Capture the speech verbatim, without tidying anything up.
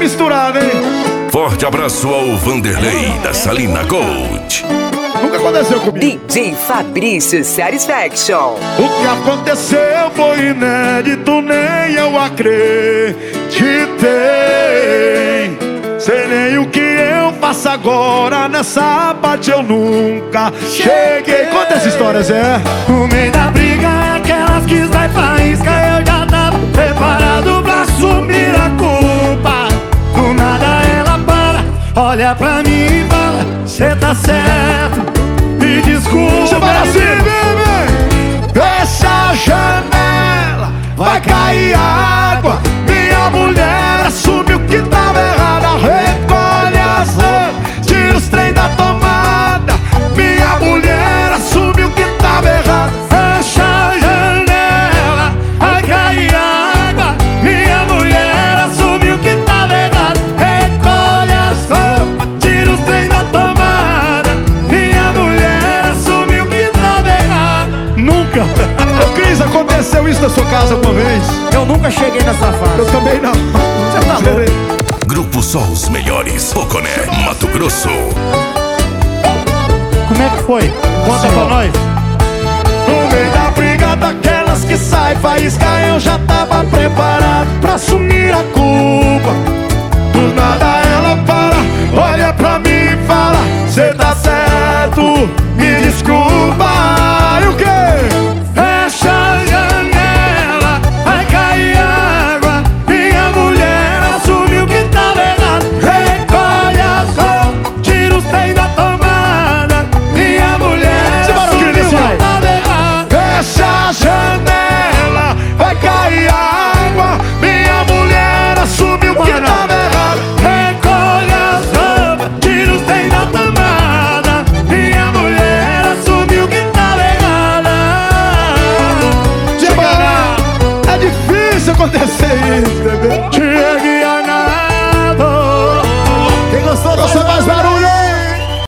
misturado, hein? Forte abraço ao Vanderlei da Salina Gold. Nunca aconteceu comigo. D J Fabrício Satisfaction. O que aconteceu foi inédito, nem eu acreditei. Sei nem o que eu faço agora, nessa parte eu nunca cheguei. Conta essa história, Zé. No meio da briga é aquelas que sai faísca. Eu já tava preparado pra assumir a culpa. Do nada ela para, olha pra mim e fala: cê tá certo, me desculpa. Você vai assim, bebê. Fecha a janela, vai cair água. Minha mulher assume o que tava errado. Recolhe as roupas, tira os trem da tomada. Minha mulher assume o que tava errado. Fecha a janela, vai cair água. Minha mulher assume o que tava errado. Recolhe as roupas, tira os trem da tomada. Minha mulher assume o que tava errado. Nunca. Ô Cris, aconteceu isso na sua casa uma vez? Eu nunca cheguei nessa fase. Eu também não. Você tá louco? Grupo Só os Melhores, Poconé, Mato Grosso. Como é que foi? Conta pra nós. No meio da briga daquelas que sai faísca, eu já tava preparado pra assumir a culpa. Do nada ela para, olha pra mim e fala: cê tá certo, me desculpa. E o quê? Fecha a janela, vai cair água. Minha mulher assume o que tava errado. Recolhe as roupas, tira os trem da tomada. Minha mulher assume o que tava errado. Fecha a janela, vai cair água. Minha mulher assume o que tava errado. Recolhe as roupas, tira os trem da tomada. Minha mulher assume o que tava errado. É difícil acontecer isso, bebê.